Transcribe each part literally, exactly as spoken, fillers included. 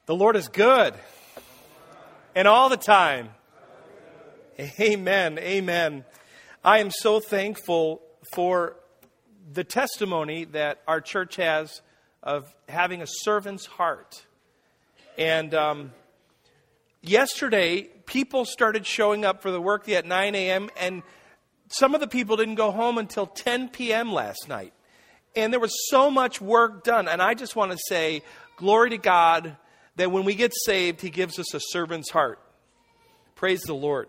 The Lord is good. And all the time. Amen. Amen. I am so thankful for the testimony that our church has of having a servant's heart. And um, yesterday, people started showing up for the workday at nine a.m. and some of the people didn't go home until ten p.m. last night. And there was so much work done. And I just want to say, glory to God, that when we get saved, He gives us a servant's heart. Praise the Lord.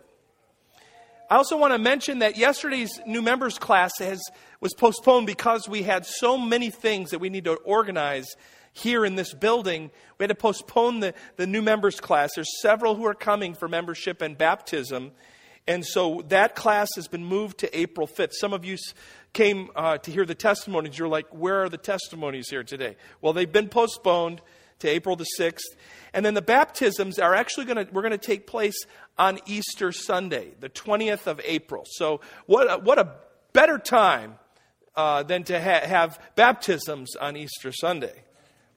I also want to mention that yesterday's new members class has was postponed because we had so many things that we need to organize here in this building. We had to postpone the, the new members class. There's several who are coming for membership and baptism. And so that class has been moved to April fifth. Some of you came uh, to hear the testimonies. You're like, where are the testimonies here today? Well, they've been postponed to April the sixth. And then the baptisms are actually going to, we're going to take place on Easter Sunday, the twentieth of April. So what a, what a better time uh, than to ha- have baptisms on Easter Sunday.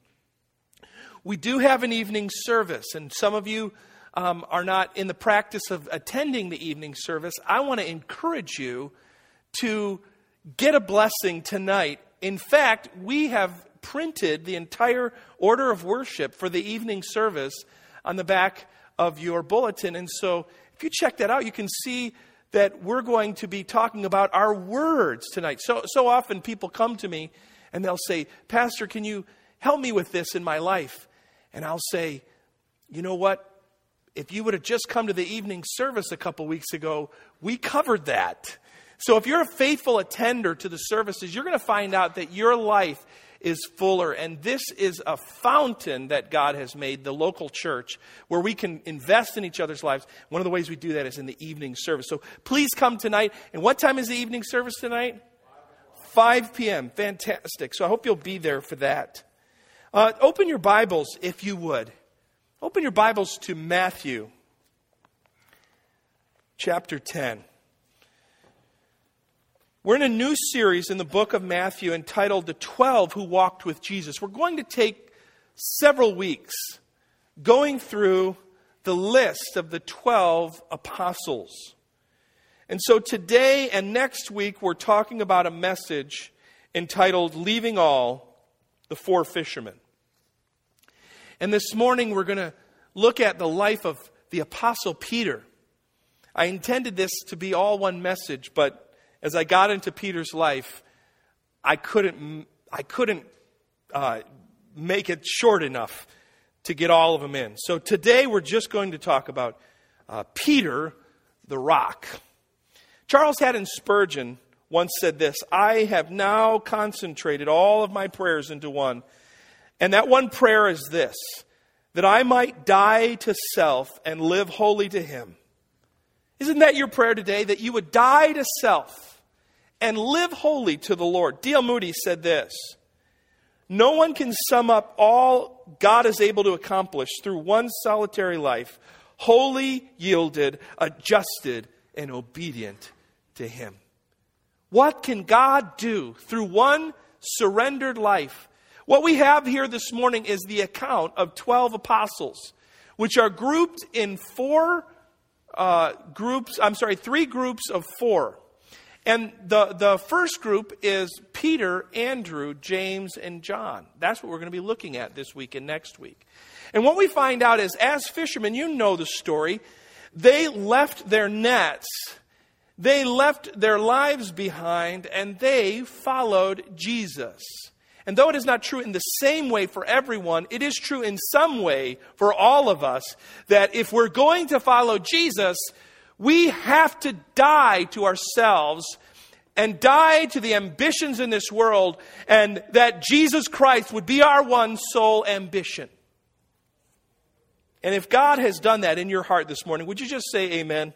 We do have an evening service, and some of you um, are not in the practice of attending the evening service. I want to encourage you to get a blessing tonight. In fact, we have printed the entire order of worship for the evening service on the back of your bulletin. And so if you check that out, you can see that we're going to be talking about our words tonight. So, so often people come to me and they'll say, Pastor, can you help me with this in my life? And I'll say, you know what? If you would have just come to the evening service a couple weeks ago, we covered that. So if you're a faithful attender to the services, you're going to find out that your life is fuller. And this is a fountain that God has made, the local church, where we can invest in each other's lives. One of the ways we do that is in the evening service. So please come tonight. And what time is the evening service tonight? five p.m. Fantastic. So I hope you'll be there for that. Uh, open your Bibles, if you would. Open your Bibles to Matthew chapter ten. We're in a new series in the book of Matthew entitled The Twelve Who Walked with Jesus. We're going to take several weeks going through the list of the twelve apostles. And so today and next week we're talking about a message entitled Leaving All, the Four Fishermen. And this morning we're going to look at the life of the Apostle Peter. I intended this to be all one message, but as I got into Peter's life, I couldn't I couldn't uh, make it short enough to get all of them in. So today we're just going to talk about uh, Peter the rock. Charles Haddon Spurgeon once said this, I have now concentrated all of my prayers into one. And that one prayer is this, that I might die to self and live wholly to Him. Isn't that your prayer today? That you would die to self and live wholly to the Lord. D L Moody said this, no one can sum up all God is able to accomplish through one solitary life, wholly yielded, adjusted, and obedient to Him. What can God do through one surrendered life? What we have here this morning is the account of twelve apostles, which are grouped in four uh, groups, I'm sorry, three groups of four. And the, the first group is Peter, Andrew, James, and John. That's what we're going to be looking at this week and next week. And what we find out is, as fishermen, you know the story, they left their nets, they left their lives behind, and they followed Jesus. And though it is not true in the same way for everyone, it is true in some way for all of us, that if we're going to follow Jesus, we have to die to ourselves and die to the ambitions in this world, and that Jesus Christ would be our one sole ambition. And if God has done that in your heart this morning, would you just say amen?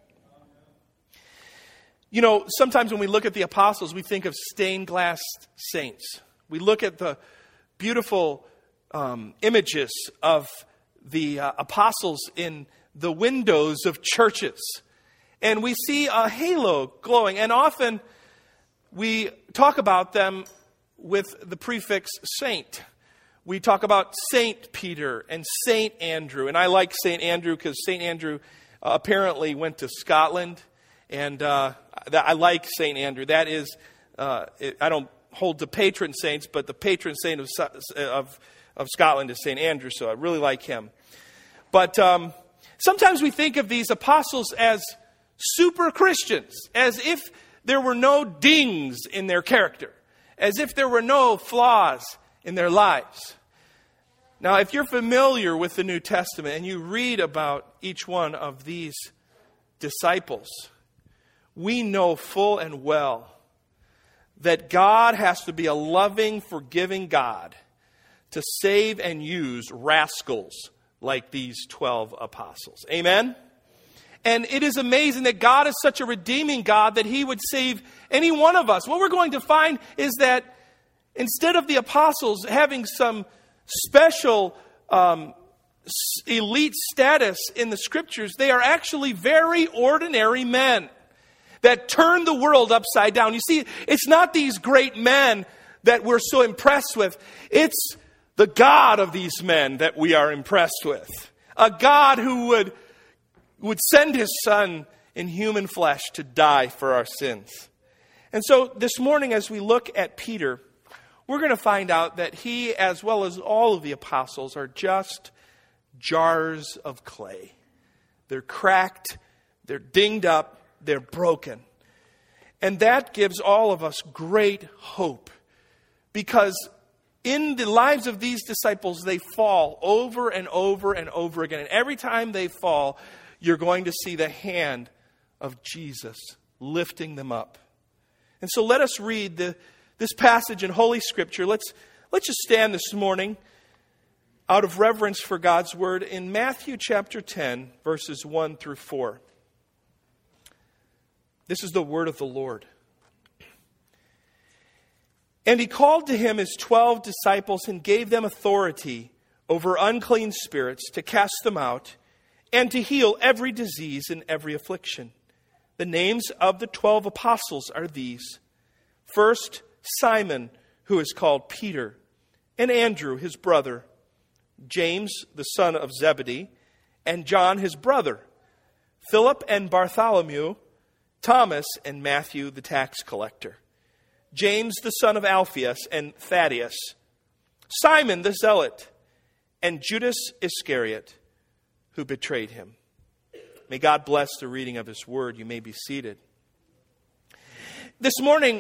You know, sometimes when we look at the apostles, we think of stained glass saints. We look at the beautiful um, images of the uh, apostles in the windows of churches. And we see a halo glowing. And often we talk about them with the prefix saint. we talk about Saint Peter and Saint Andrew. And I like Saint Andrew because Saint Andrew uh, apparently went to Scotland. And uh, I like Saint Andrew. That is, uh, it, I don't hold to patron saints, but the patron saint of, of, of Scotland is Saint Andrew. So I really like him. But um, sometimes we think of these apostles as super Christians, as if there were no dings in their character, as if there were no flaws in their lives. Now, if you're familiar with the New Testament and you read about each one of these disciples, we know full and well that God has to be a loving, forgiving God to save and use rascals like these twelve apostles. Amen? And it is amazing that God is such a redeeming God that He would save any one of us. What we're going to find is that instead of the apostles having some special um, elite status in the Scriptures, they are actually very ordinary men that turn the world upside down. You see, it's not these great men that we're so impressed with. It's the God of these men that we are impressed with. A God who would, would send His Son in human flesh to die for our sins. And so this morning as we look at Peter, we're going to find out that he, as well as all of the apostles, are just jars of clay. They're cracked, they're dinged up, they're broken. And that gives all of us great hope, because in the lives of these disciples, they fall over and over and over again. And every time they fall, you're going to see the hand of Jesus lifting them up. And so let us read the This passage in Holy Scripture. Let's, let's just stand this morning out of reverence for God's Word in Matthew chapter ten, verses one through four. This is the word of the Lord. And He called to Him His twelve disciples and gave them authority over unclean spirits to cast them out and to heal every disease and every affliction. The names of the twelve apostles are these. First, Simon, who is called Peter, and Andrew, his brother, James, the son of Zebedee, and John, his brother, Philip and Bartholomew, Thomas and Matthew, the tax collector, James, the son of Alphaeus, and Thaddeus, Simon the zealot, and Judas Iscariot, who betrayed Him. May God bless the reading of His word. You may be seated. This morning,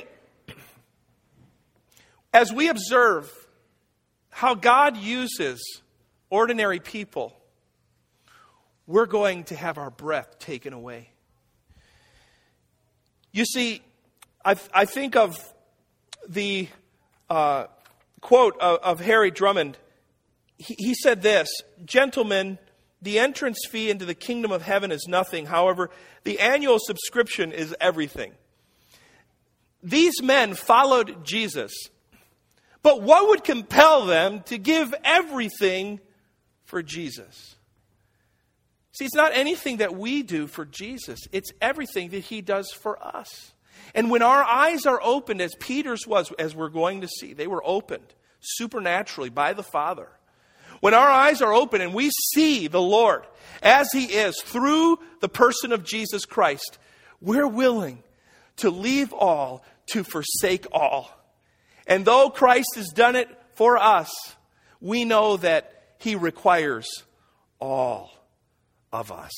as we observe how God uses ordinary people, we're going to have our breath taken away. You see, I, I think of the uh, quote of, of Harry Drummond. He, he said this: "Gentlemen, the entrance fee into the kingdom of heaven is nothing. However, the annual subscription is everything." These men followed Jesus. But what would compel them to give everything for Jesus? See, it's not anything that we do for Jesus. It's everything that He does for us. And when our eyes are opened, as Peter's was, as we're going to see, they were opened supernaturally by the Father. When our eyes are open and we see the Lord as He is through the person of Jesus Christ, we're willing to leave all, to forsake all. And though Christ has done it for us, we know that He requires all of us.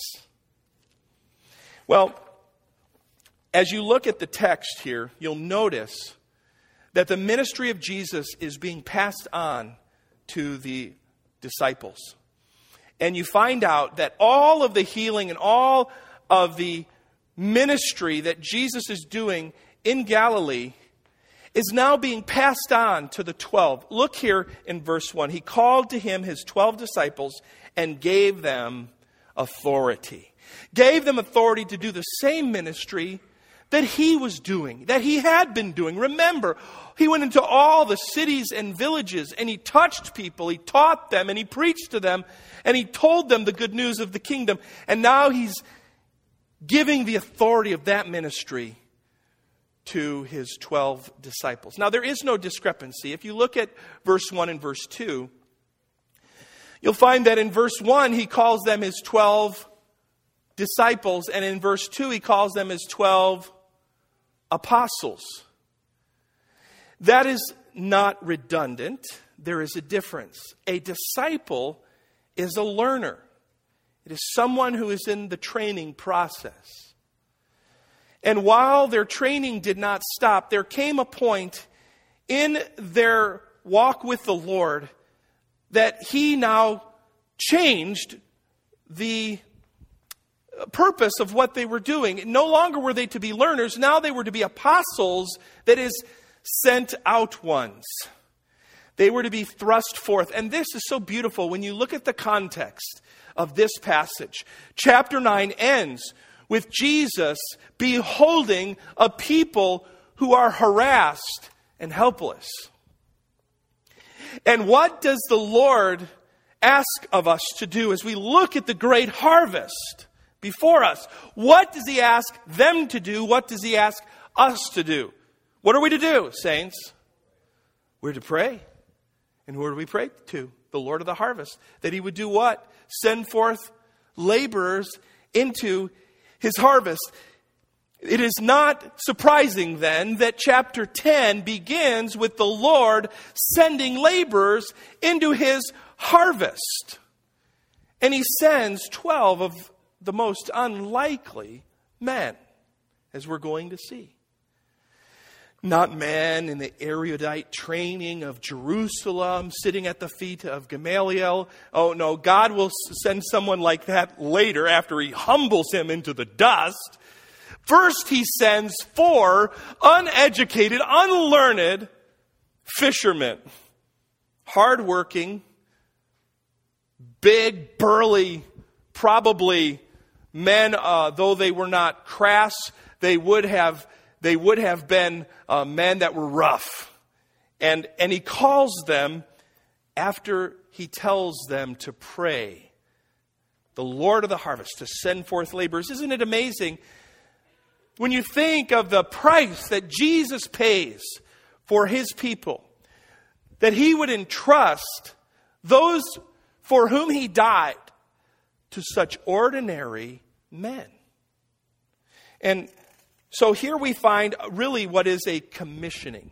Well, as you look at the text here, you'll notice that the ministry of Jesus is being passed on to the disciples. And you find out that all of the healing and all of the ministry that Jesus is doing in Galilee is now being passed on to the twelve. Look here in verse one. He called to Him His twelve disciples and gave them authority. Gave them authority to do the same ministry that He was doing, that He had been doing. Remember, He went into all the cities and villages and He touched people, He taught them and He preached to them and He told them the good news of the kingdom. And now He's giving the authority of that ministry to His twelve disciples. Now, there is no discrepancy. If you look at verse one and verse two, You'll find that in verse one, he calls them his twelve disciples. And in verse two, he calls them his twelve apostles. That is not redundant. There is a difference. A disciple is a learner. It is someone who is in the training process. And while their training did not stop, there came a point in their walk with the Lord that he now changed the purpose of what they were doing. No longer were they to be learners. Now they were to be apostles, that is, sent out ones. They were to be thrust forth. And this is so beautiful when you look at the context of this passage. Chapter nine ends with Jesus beholding a people who are harassed and helpless. And what does the Lord ask of us to do as we look at the great harvest before us? What does he ask them to do? What does he ask us to do? What are we to do, saints? We're to pray. And who do we pray to? The Lord of the harvest. That he would do what? Send forth laborers into his harvest. It is not surprising then that chapter ten begins with the Lord sending laborers into his harvest. And he sends twelve of the most unlikely men, as we're going to see. Not men in the erudite training of Jerusalem, sitting at the feet of Gamaliel. Oh no, God will send someone like that later after he humbles him into the dust. First, he sends four uneducated, unlearned fishermen. Hardworking, big, burly, probably men, uh, though they were not crass, they would have they would have been uh, men that were rough. And, and he calls them after he tells them to pray. The Lord of the harvest, to send forth laborers. Isn't it amazing when you think of the price that Jesus pays for his people, that he would entrust those for whom he died to such ordinary men? And so here we find really what is a commissioning.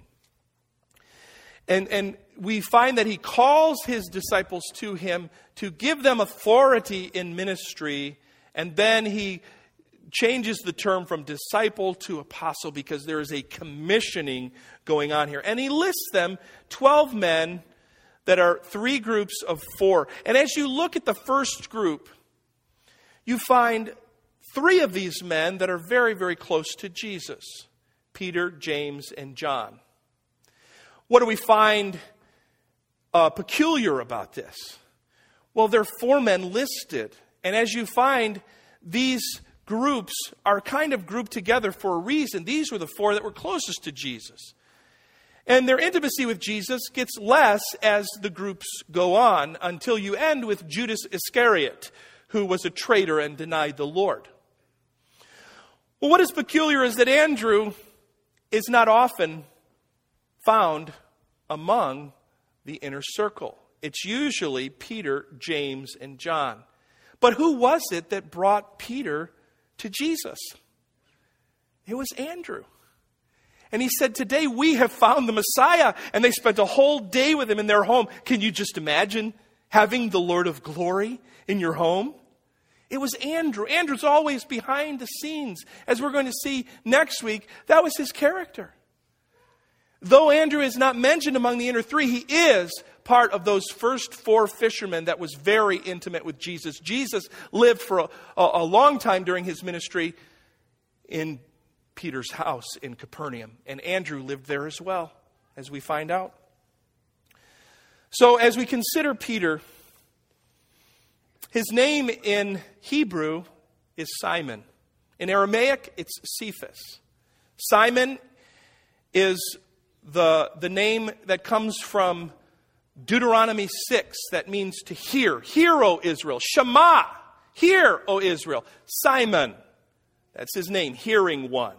And, and we find that he calls his disciples to him to give them authority in ministry. And then he changes the term from disciple to apostle because there is a commissioning going on here. And he lists them, twelve men that are three groups of four. And as you look at the first group, you find three of these men that are very, very close to Jesus. Peter, James, and John. What do we find uh, peculiar about this? Well, there are four men listed. And as you find, these groups are kind of grouped together for a reason. These were the four that were closest to Jesus. And their intimacy with Jesus gets less as the groups go on until you end with Judas Iscariot, who was a traitor and denied the Lord. Well, what is peculiar is that Andrew is not often found among the inner circle. It's usually Peter, James, and John. But who was it that brought Peter to Jesus? It was Andrew. And he said, today we have found the Messiah. And they spent a whole day with him in their home. Can you just imagine having the Lord of glory in your home? It was Andrew. Andrew's always behind the scenes. As we're going to see next week, that was his character. Though Andrew is not mentioned among the inner three, he is part of those first four fishermen that was very intimate with Jesus. Jesus lived for a, a long time during his ministry in Peter's house in Capernaum. And Andrew lived there as well, as we find out. So as we consider Peter, his name in Hebrew is Simon. In Aramaic, it's Cephas. Simon is the, the name that comes from Deuteronomy six, that means to hear. Hear, O Israel. Shema. Hear, O Israel. Simon. That's his name, hearing one.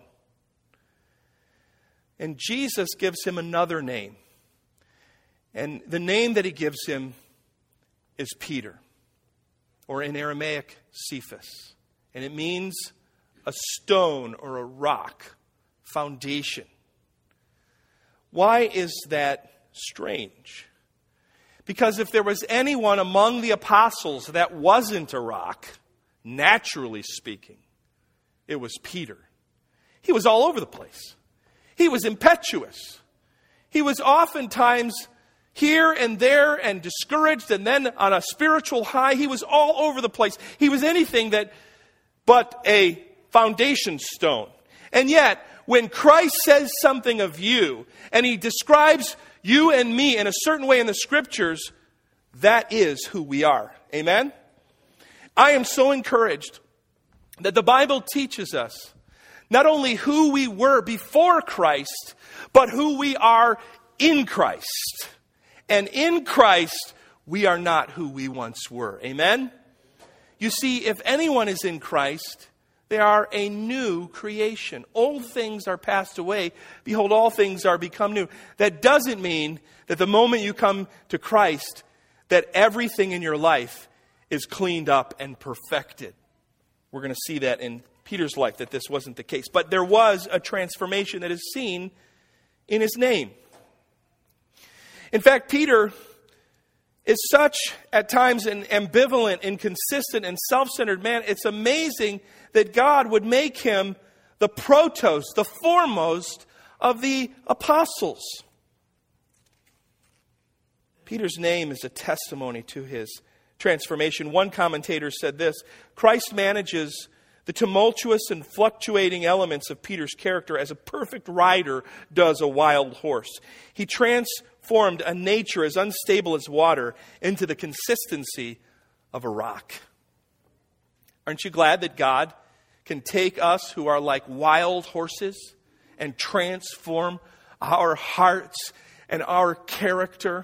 And Jesus gives him another name. And the name that he gives him is Peter, or in Aramaic, Cephas. And it means a stone or a rock, foundation. Why is that strange? Because if there was anyone among the apostles that wasn't a rock, naturally speaking, it was Peter. He was all over the place. He was impetuous. He was oftentimes here and there and discouraged, and then on a spiritual high. He was all over the place. He was anything that but a foundation stone. And yet, when Christ says something of you, and he describes you and me in a certain way in the Scriptures, that is who we are. Amen? I am so encouraged that the Bible teaches us not only who we were before Christ, but who we are in Christ. And in Christ, we are not who we once were. Amen? You see, if anyone is in Christ, they are a new creation. Old things are passed away. Behold, all things are become new. That doesn't mean that the moment you come to Christ, that everything in your life is cleaned up and perfected. We're going to see that in Peter's life, that this wasn't the case. But there was a transformation that is seen in his name. In fact, Peter is such, at times, an ambivalent, inconsistent, and self-centered man. It's amazing that God would make him the protos, the foremost of the apostles. Peter's name is a testimony to his transformation. One commentator said this: Christ manages the tumultuous and fluctuating elements of Peter's character as a perfect rider does a wild horse. He transformed a nature as unstable as water into the consistency of a rock. Aren't you glad that God can take us who are like wild horses and transform our hearts and our character?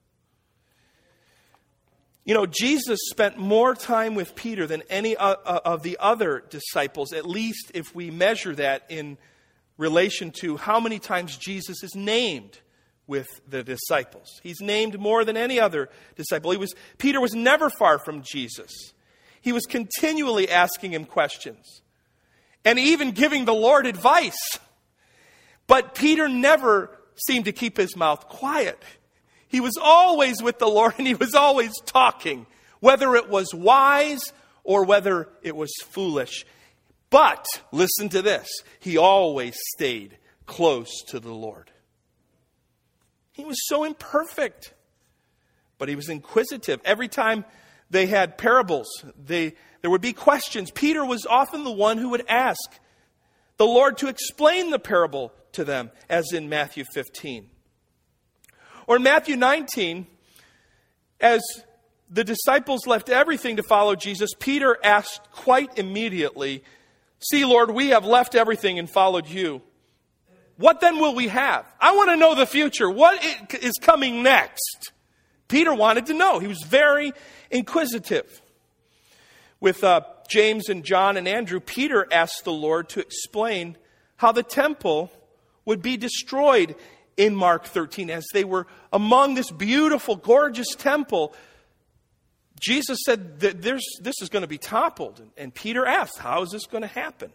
You know, Jesus spent more time with Peter than any of the other disciples, at least if we measure that in relation to how many times Jesus is named with the disciples. He's named more than any other disciple. He was, Peter was never far from Jesus. He was continually asking him questions and even giving the Lord advice. But Peter never seemed to keep his mouth quiet. He was always with the Lord, and he was always talking, whether it was wise or whether it was foolish. But, listen to this, he always stayed close to the Lord. He was so imperfect, but he was inquisitive. Every time they had parables, they, there would be questions. Peter was often the one who would ask the Lord to explain the parable to them, as in Matthew fifteen. Or in Matthew nineteen, as the disciples left everything to follow Jesus, Peter asked quite immediately, "See, Lord, we have left everything and followed you. What then will we have? I want to know the future. What is coming next?" Peter wanted to know. He was very inquisitive. With uh, James and John and Andrew, Peter asked the Lord to explain how the temple would be destroyed in Mark thirteen, as they were among this beautiful, gorgeous temple. Jesus said that there's, this is going to be toppled. And Peter asked, how is this going to happen?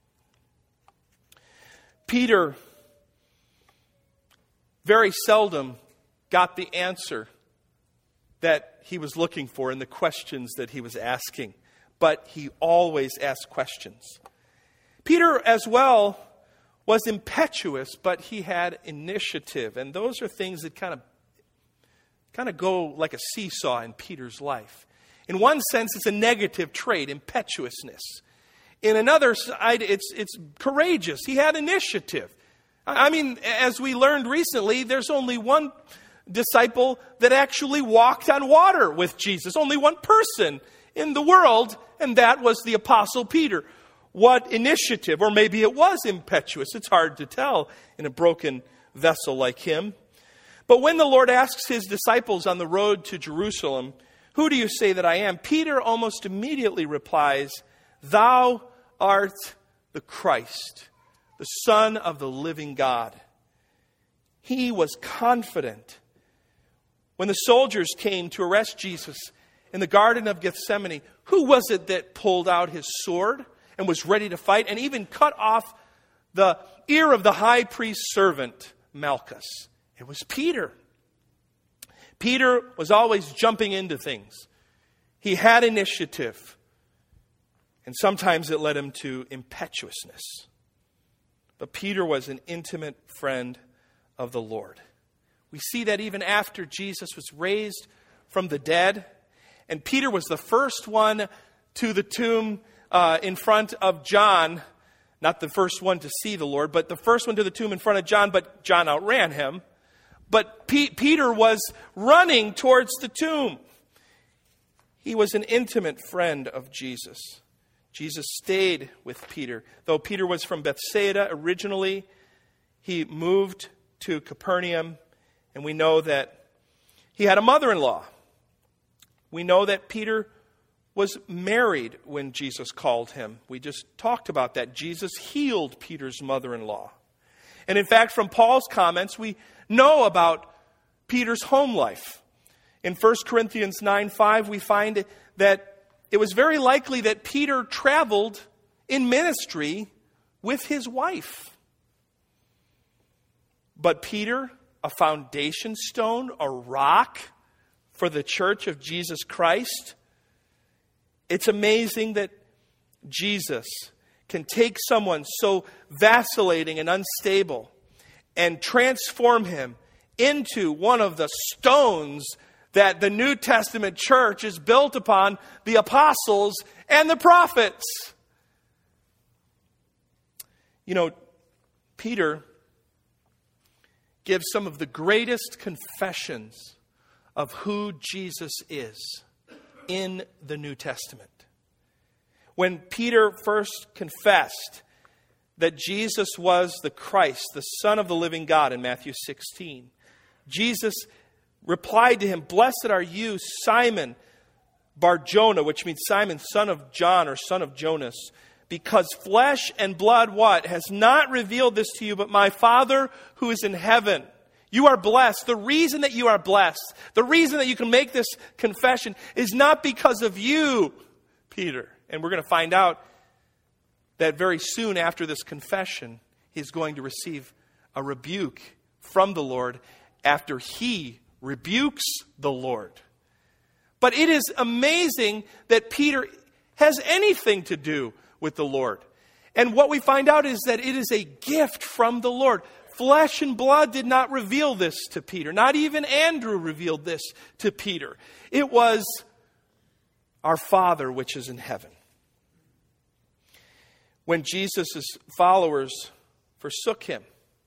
Peter very seldom got the answer that he was looking for in the questions that he was asking. But he always asked questions. Peter as well was impetuous, but he had initiative. And those are things that kind of kind of go like a seesaw in Peter's life. In one sense, it's a negative trait, impetuousness. In another side, it's it's courageous. He had initiative. I mean, as we learned recently, there's only one disciple that actually walked on water with Jesus. Only one person in the world, and that was the Apostle Peter. What initiative, or maybe it was impetuous. It's hard to tell in a broken vessel like him. But when the Lord asks his disciples on the road to Jerusalem, "Who do you say that I am?" Peter almost immediately replies, "Thou art the Christ, the Son of the living God." He was confident. When the soldiers came to arrest Jesus in the Garden of Gethsemane, who was it that pulled out his sword and was ready to fight and even cut off the ear of the high priest's servant, Malchus? It was Peter. Peter was always jumping into things. He had initiative. And sometimes it led him to impetuousness. But Peter was an intimate friend of the Lord. We see that even after Jesus was raised from the dead, and Peter was the first one to the tomb uh, in front of John, not the first one to see the Lord, but the first one to the tomb in front of John, but John outran him. But P- Peter was running towards the tomb. He was an intimate friend of Jesus. Jesus stayed with Peter. Though Peter was from Bethsaida originally, he moved to Capernaum, and we know that he had a mother-in-law. We know that Peter was married when Jesus called him. We just talked about that. Jesus healed Peter's mother-in-law. And in fact, from Paul's comments, we know about Peter's home life. In First Corinthians nine five, we find that it was very likely that Peter traveled in ministry with his wife. But Peter, a foundation stone, a rock for the church of Jesus Christ, it's amazing that Jesus can take someone so vacillating and unstable and transform him into one of the stones that the New Testament church is built upon, the apostles and the prophets. You know, Peter gives some of the greatest confessions of who Jesus is in the New Testament. When Peter first confessed that Jesus was the Christ, the Son of the living God in Matthew sixteen, Jesus replied to him, "Blessed are you, Simon Bar-Jonah," which means Simon, son of John or son of Jonas, "because flesh and blood," what? "has not revealed this to you, but my Father who is in heaven." You are blessed. The reason that you are blessed, the reason that you can make this confession is not because of you, Peter. And we're going to find out that very soon after this confession, he's going to receive a rebuke from the Lord after he rebukes the Lord. But it is amazing that Peter has anything to do with the Lord. And what we find out is that it is a gift from the Lord. Flesh and blood did not reveal this to Peter. Not even Andrew revealed this to Peter. It was our Father which is in heaven. When Jesus' followers forsook him,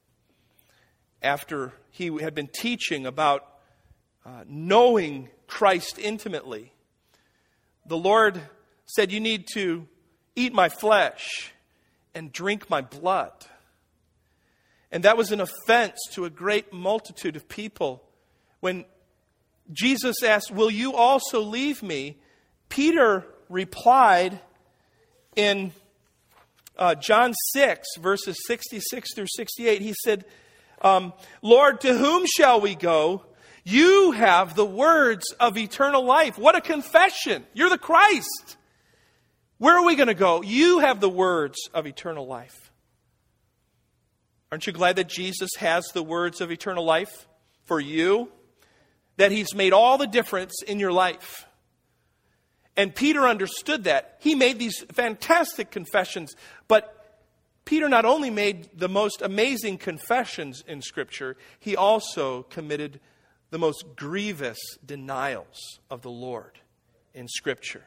after he had been teaching about uh, knowing Christ intimately, the Lord said, "You need to eat my flesh and drink my blood." And that was an offense to a great multitude of people. When Jesus asked, "Will you also leave me?" Peter replied in uh, John six, verses sixty-six through sixty-eight. He said, um, "Lord, to whom shall we go? You have the words of eternal life." What a confession. You're the Christ. Where are we going to go? You have the words of eternal life. Aren't you glad that Jesus has the words of eternal life for you? That he's made all the difference in your life. And Peter understood that. He made these fantastic confessions. But Peter not only made the most amazing confessions in Scripture, he also committed the most grievous denials of the Lord in Scripture.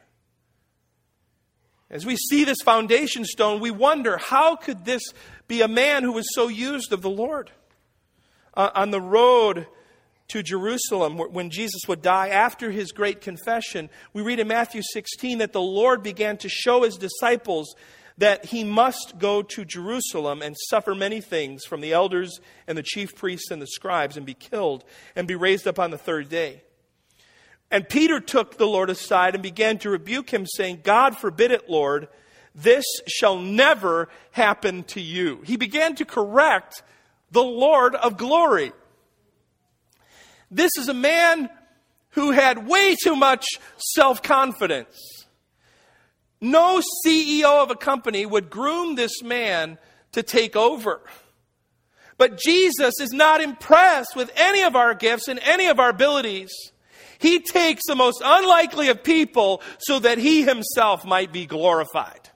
As we see this foundation stone, we wonder, how could this be a man who was so used of the Lord? Uh, on the road to Jerusalem, when Jesus would die after his great confession, we read in Matthew sixteen that the Lord began to show his disciples that he must go to Jerusalem and suffer many things from the elders and the chief priests and the scribes and be killed and be raised up on the third day. And Peter took the Lord aside and began to rebuke him, saying, "God forbid it, Lord, this shall never happen to you." He began to correct the Lord of glory. This is a man who had way too much self-confidence. No C E O of a company would groom this man to take over. But Jesus is not impressed with any of our gifts and any of our abilities. He takes the most unlikely of people so that he himself might be glorified.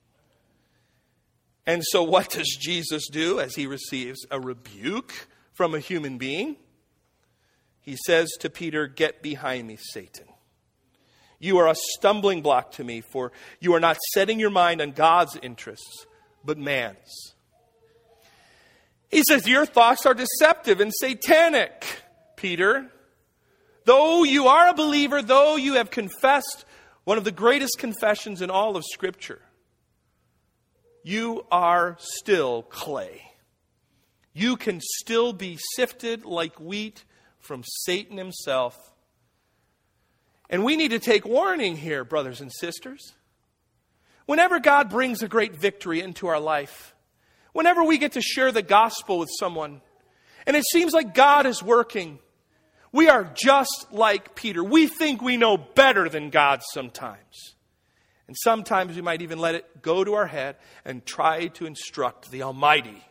And so what does Jesus do as he receives a rebuke from a human being? He says to Peter, "Get behind me, Satan. You are a stumbling block to me, for you are not setting your mind on God's interests, but man's." He says, "Your thoughts are deceptive and satanic, Peter. Though you are a believer, though you have confessed one of the greatest confessions in all of Scripture, you are still clay. You can still be sifted like wheat from Satan himself." And we need to take warning here, brothers and sisters. Whenever God brings a great victory into our life, whenever we get to share the gospel with someone, and it seems like God is working, we are just like Peter. We think we know better than God sometimes. And sometimes we might even let it go to our head and try to instruct the Almighty.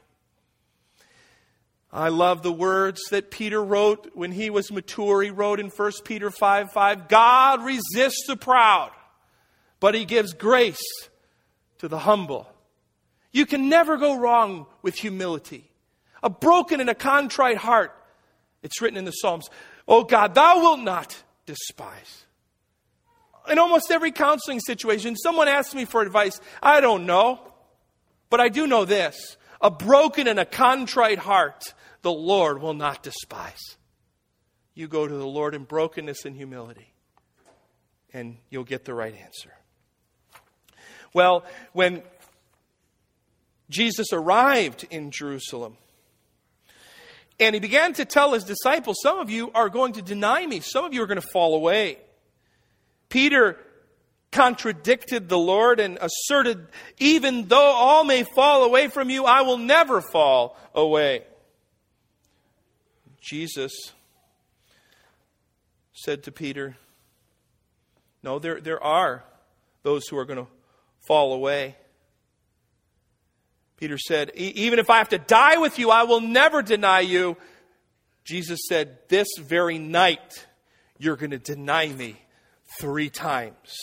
I love the words that Peter wrote when he was mature. He wrote in First Peter five five, "God resists the proud, but he gives grace to the humble." You can never go wrong with humility. A broken and a contrite heart. It's written in the Psalms, "Oh God, thou wilt not despise." In almost every counseling situation, someone asks me for advice. I don't know. But I do know this. A broken and a contrite heart, the Lord will not despise. You go to the Lord in brokenness and humility, and you'll get the right answer. Well, when Jesus arrived in Jerusalem, and he began to tell his disciples, "Some of you are going to deny me. Some of you are going to fall away." Peter contradicted the Lord and asserted, "Even though all may fall away from you, I will never fall away." Jesus said to Peter, "No, there, there are those who are going to fall away." Peter said, "Even if I have to die with you, I will never deny you." Jesus said, "This very night, you're going to deny me three times."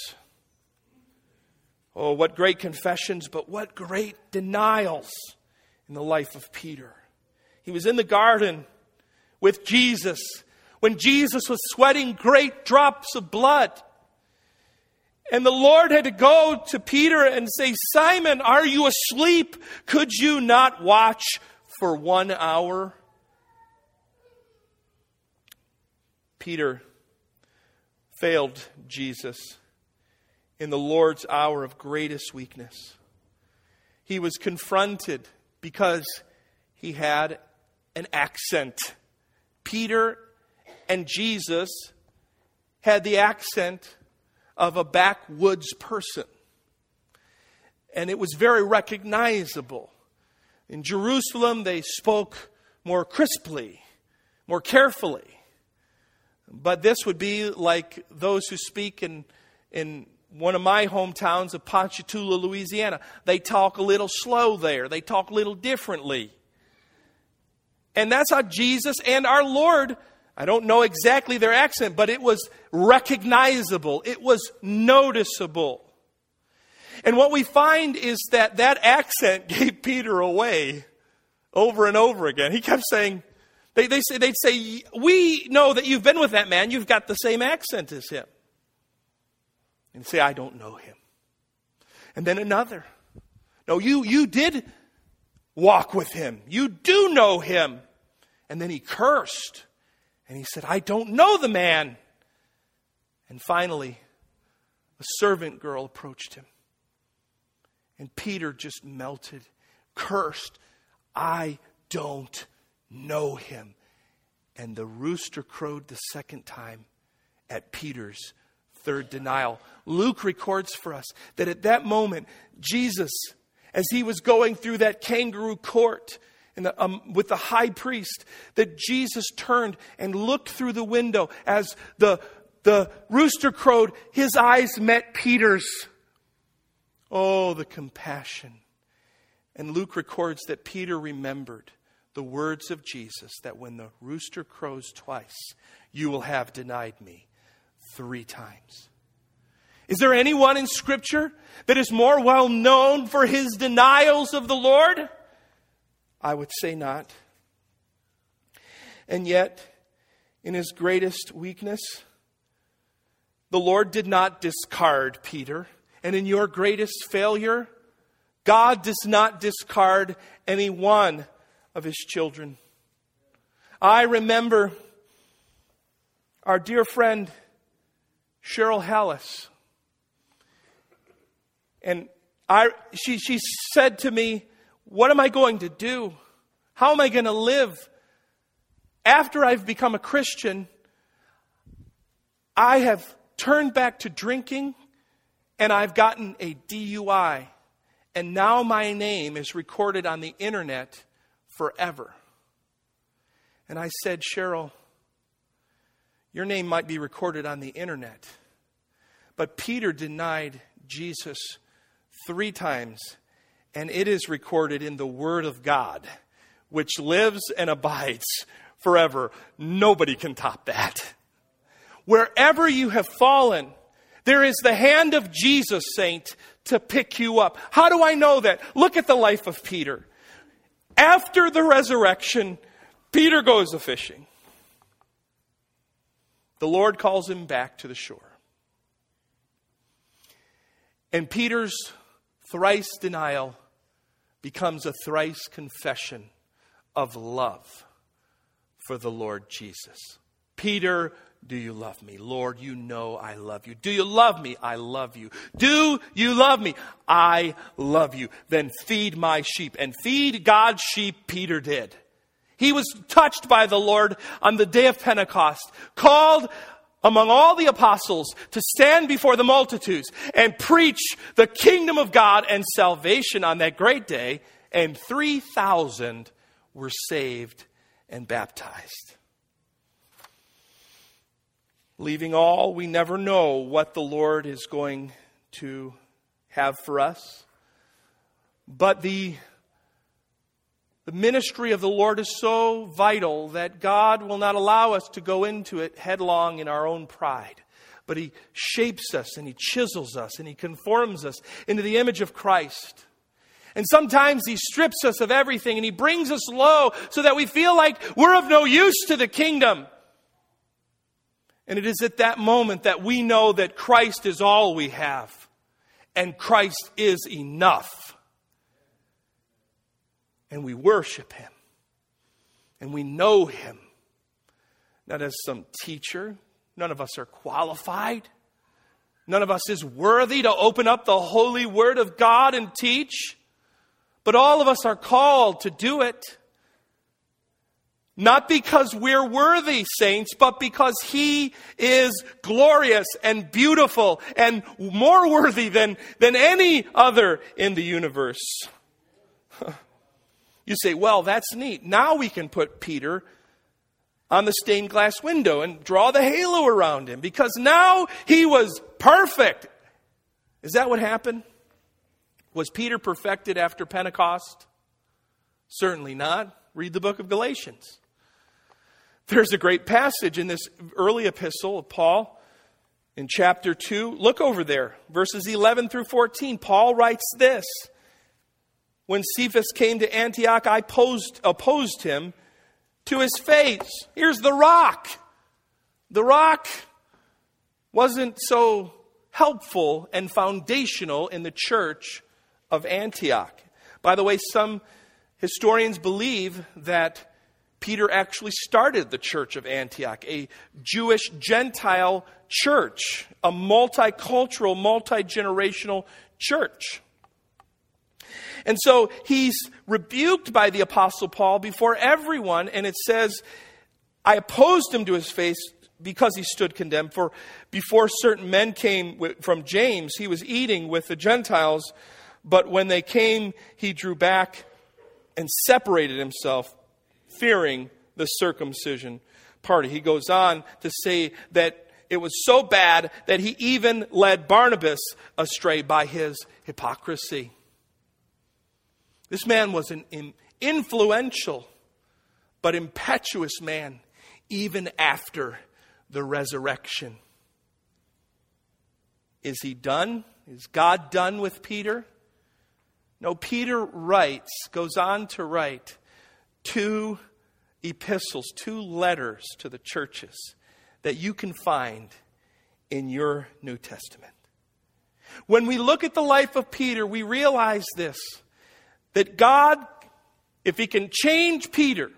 Oh, what great confessions, but what great denials in the life of Peter. He was in the garden with Jesus when Jesus was sweating great drops of blood. And the Lord had to go to Peter and say, "Simon, are you asleep? Could you not watch for one hour?" Peter failed Jesus in the Lord's hour of greatest weakness. He was confronted because he had an accent. Peter and Jesus had the accent of a backwoods person. And it was very recognizable. In Jerusalem, they spoke more crisply, more carefully. But this would be like those who speak in, in one of my hometowns of Ponchatoula, Louisiana. They talk a little slow there. They talk a little differently. And that's how Jesus and our Lord, I don't know exactly their accent, but it was recognizable. It was noticeable. And what we find is that that accent gave Peter away over and over again. He kept saying, They, they say, they'd say, "We know that you've been with that man. You've got the same accent as him." And say, "I don't know him." And then another. "No, you, you did walk with him. You do know him." And then he cursed. And he said, "I don't know the man." And finally, a servant girl approached him. And Peter just melted, cursed, "I don't know him." And the rooster crowed the second time at Peter's third denial. Luke records for us that at that moment, Jesus, as he was going through that kangaroo court in the, um, with the high priest, that Jesus turned and looked through the window as the, the rooster crowed, his eyes met Peter's. Oh, the compassion. And Luke records that Peter remembered the words of Jesus, that when the rooster crows twice, you will have denied me three times. Is there anyone in Scripture that is more well known for his denials of the Lord? I would say not. And yet, in his greatest weakness, the Lord did not discard Peter. And in your greatest failure, God does not discard any one of his children. I remember our dear friend Cheryl Hallis. And I, she, she said to me, what am I going to do? How am I going to live? After I've become a Christian, I have turned back to drinking, and I've gotten a D U I. And now my name is recorded on the internet forever. And I said, Cheryl, your name might be recorded on the internet. But Peter denied Jesus three times, and it is recorded in the Word of God, which lives and abides forever. Nobody can top that. Wherever you have fallen, there is the hand of Jesus, saint, to pick you up. How do I know that? Look at the life of Peter. After the resurrection, Peter goes a-fishing. The Lord calls him back to the shore. And Peter's thrice denial becomes a thrice confession of love for the Lord Jesus. Peter, do you love me? Lord, you know I love you. Do you love me? I love you. Do you love me? I love you. Then feed my sheep. And feed God's sheep Peter did. He was touched by the Lord on the day of Pentecost, called among all the apostles to stand before the multitudes and preach the kingdom of God and salvation on that great day. And three thousand were saved and baptized. Leaving all, we never know what the Lord is going to have for us. But the, the ministry of the Lord is so vital that God will not allow us to go into it headlong in our own pride. But He shapes us and He chisels us and He conforms us into the image of Christ. And sometimes He strips us of everything and He brings us low so that we feel like we're of no use to the kingdom. And it is at that moment that we know that Christ is all we have. And Christ is enough. And we worship Him. And we know Him. Not as some teacher. None of us are qualified. None of us is worthy to open up the holy word of God and teach. But all of us are called to do it. Not because we're worthy, saints, but because He is glorious and beautiful and more worthy than, than any other in the universe. You say, well, that's neat. Now we can put Peter on the stained glass window and draw the halo around him because now he was perfect. Is that what happened? Was Peter perfected after Pentecost? Certainly not. Read the book of Galatians. There's a great passage in this early epistle of Paul in chapter two. Look over there, verses eleven through fourteen. Paul writes this. When Cephas came to Antioch, I opposed, opposed him to his face. Here's the rock. The rock wasn't so helpful and foundational in the church of Antioch. By the way, some historians believe that Peter actually started the church of Antioch, a Jewish Gentile church, a multicultural, multi-generational church. And so he's rebuked by the Apostle Paul before everyone, and it says, I opposed him to his face because he stood condemned. For before certain men came from James, he was eating with the Gentiles, but when they came, he drew back and separated himself, fearing the circumcision party. He goes on to say that it was so bad that he even led Barnabas astray by his hypocrisy. This man was an influential but impetuous man even after the resurrection. Is he done? Is God done with Peter? No, Peter writes, goes on to write two epistles, two letters to the churches that you can find in your New Testament. When we look at the life of Peter, we realize this, that God, if he can change Peter,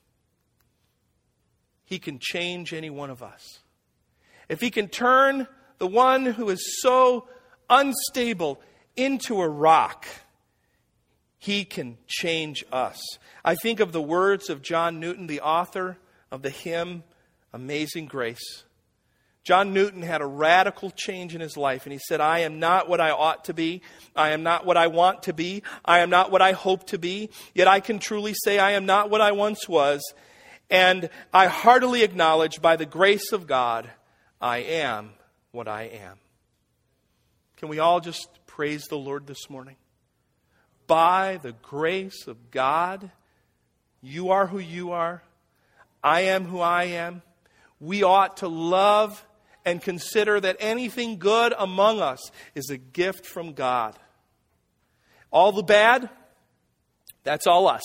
he can change any one of us. If he can turn the one who is so unstable into a rock, he can change us. I think of the words of John Newton, the author of the hymn, Amazing Grace. John Newton had a radical change in his life, and he said, I am not what I ought to be. I am not what I want to be. I am not what I hope to be. Yet I can truly say I am not what I once was. And I heartily acknowledge by the grace of God, I am what I am. Can we all just praise the Lord this morning? By the grace of God, you are who you are. I am who I am. We ought to love and consider that anything good among us is a gift from God. All the bad, that's all us.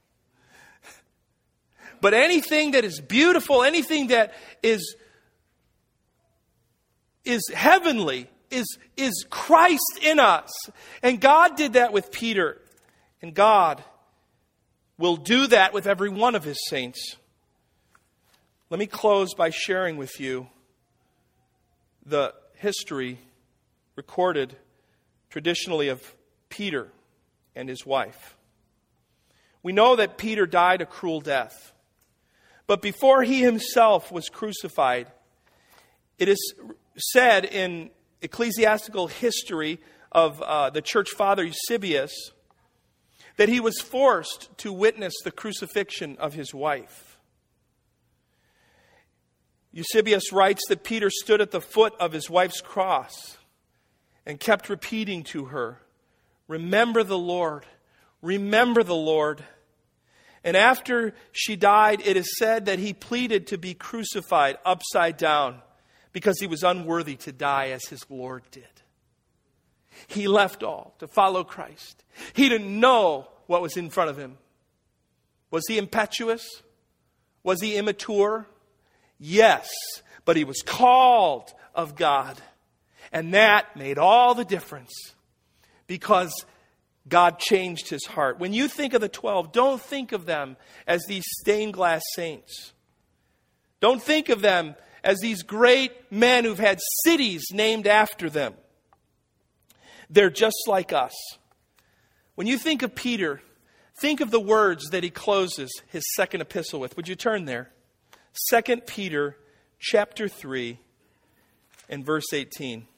But anything that is beautiful, anything that is, is heavenly, is, is Christ in us. And God did that with Peter. And God will do that with every one of his saints. Let me close by sharing with you the history recorded traditionally of Peter and his wife. We know that Peter died a cruel death. But before he himself was crucified, it is said in ecclesiastical history of uh, the church father Eusebius that he was forced to witness the crucifixion of his wife. Eusebius writes that Peter stood at the foot of his wife's cross and kept repeating to her, "Remember the Lord, remember the Lord." And after she died, it is said that he pleaded to be crucified upside down because he was unworthy to die as his Lord did. He left all to follow Christ. He didn't know what was in front of him. Was he impetuous? Was he immature? Yes, but he was called of God. And that made all the difference because God changed his heart. When you think of the twelve, don't think of them as these stained glass saints. Don't think of them as these great men who've had cities named after them. They're just like us. When you think of Peter, think of the words that he closes his second epistle with. Would you turn there? Second Peter chapter three and verse eighteen.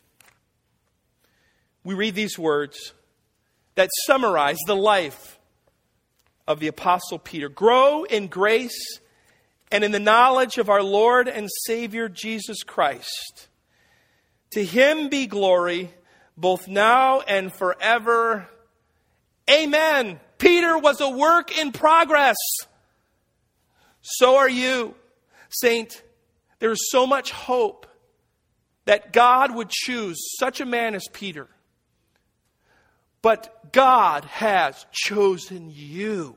We read these words that summarize the life of the Apostle Peter. Grow in grace and in the knowledge of our Lord and Savior Jesus Christ. To him be glory both now and forever. Amen. Peter was a work in progress. So are you. Saint, there is so much hope that God would choose such a man as Peter. But God has chosen you.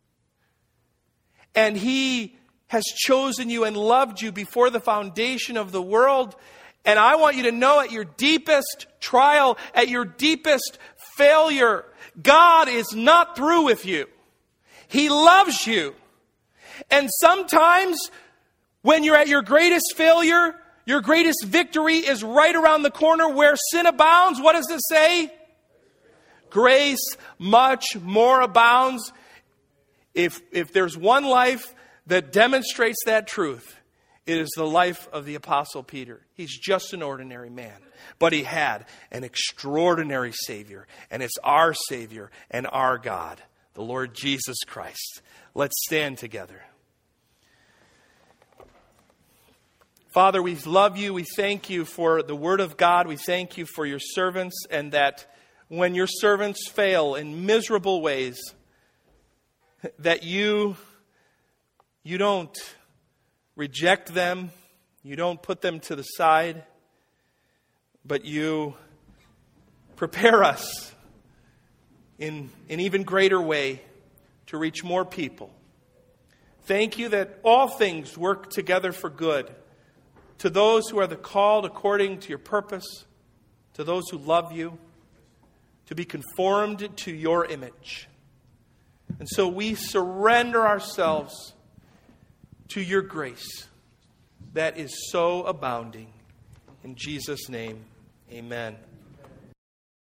And he has chosen you and loved you before the foundation of the world. And I want you to know at your deepest trial, at your deepest failure, God is not through with you. He loves you. And sometimes when you're at your greatest failure, your greatest victory is right around the corner where sin abounds. What does it say? Grace much more abounds. If, if there's one life that demonstrates that truth, it is the life of the Apostle Peter. He's just an ordinary man, but he had an extraordinary Savior, and it's our Savior and our God, the Lord Jesus Christ. Let's stand together. Father, we love you. We thank you for the Word of God. We thank you for your servants, and that when your servants fail in miserable ways, that you, you don't reject them, you don't put them to the side, but you prepare us in an even greater way to reach more people. Thank you that all things work together for good to those who are the called according to your purpose, to those who love you, to be conformed to your image. And so we surrender ourselves to your grace that is so abounding. In Jesus' name, amen.